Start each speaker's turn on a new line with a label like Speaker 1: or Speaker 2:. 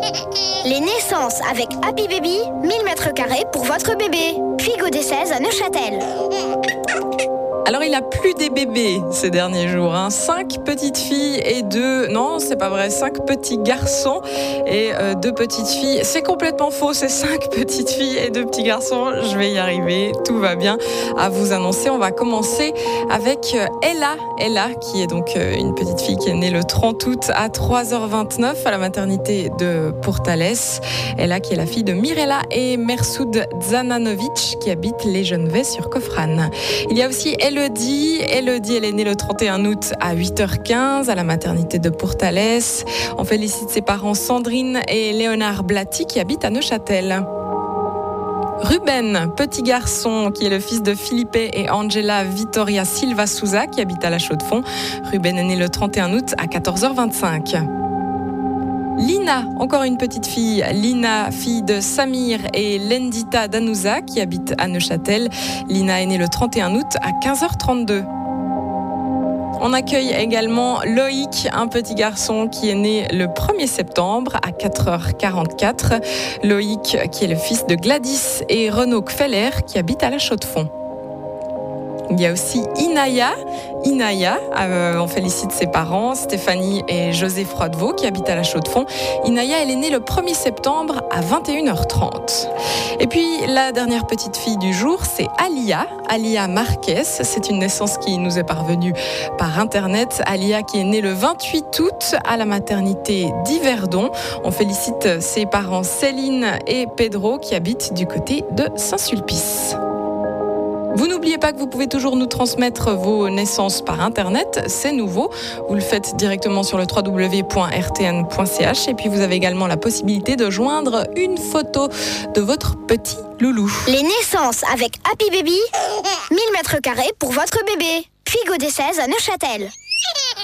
Speaker 1: Les naissances avec Happy Baby, 1000 m² pour votre bébé. Puy des 16 à Neuchâtel.
Speaker 2: Alors il a plus des bébés ces derniers jours, 5 petites filles et 5 petits garçons et 2 petites filles. C'est complètement faux, c'est 5 petites filles et 2 petits garçons. Je vais y arriver, tout va bien à vous annoncer. On va commencer avec Ella qui est donc une petite fille qui est née le 30 août à 3h29 à la maternité de Pourtalès. Ella qui est la fille de Mirella et Mersoud Zananovic qui habitent les Genevais sur Cofrane. Il y a aussi Elodie, elle est née le 31 août à 8h15 à la maternité de Pourtalès. On félicite ses parents Sandrine et Léonard Blatti qui habitent à Neuchâtel. Ruben, petit garçon qui est le fils de Philippe et Angela Vittoria Silva Souza qui habite à la Chaux-de-Fonds. Ruben est né le 31 août à 14h25. Lina, encore une petite fille. Lina, fille de Samir et Lendita Danouza qui habitent à Neuchâtel. Lina est née le 31 août à 15h32. On accueille également Loïc, un petit garçon qui est né le 1er septembre à 4h44. Loïc qui est le fils de Gladys et Renaud Kfeller qui habitent à la Chaux-de-Fonds. Il y a aussi Inaya, on félicite ses parents, Stéphanie et José Froidevaux qui habitent à la Chaux-de-Fonds. Inaya, elle est née le 1er septembre à 21h30. Et puis la dernière petite fille du jour, c'est Alia Marquez. C'est une naissance qui nous est parvenue par Internet. Alia qui est née le 28 août à la maternité d'Yverdon. On félicite ses parents Céline et Pedro qui habitent du côté de Saint-Sulpice. Vous n'oubliez pas que vous pouvez toujours nous transmettre vos naissances par Internet, c'est nouveau. Vous le faites directement sur le www.rtn.ch et puis vous avez également la possibilité de joindre une photo de votre petit loulou.
Speaker 1: Les naissances avec Happy Baby, 1000 m² pour votre bébé. Puy des 16 à Neuchâtel.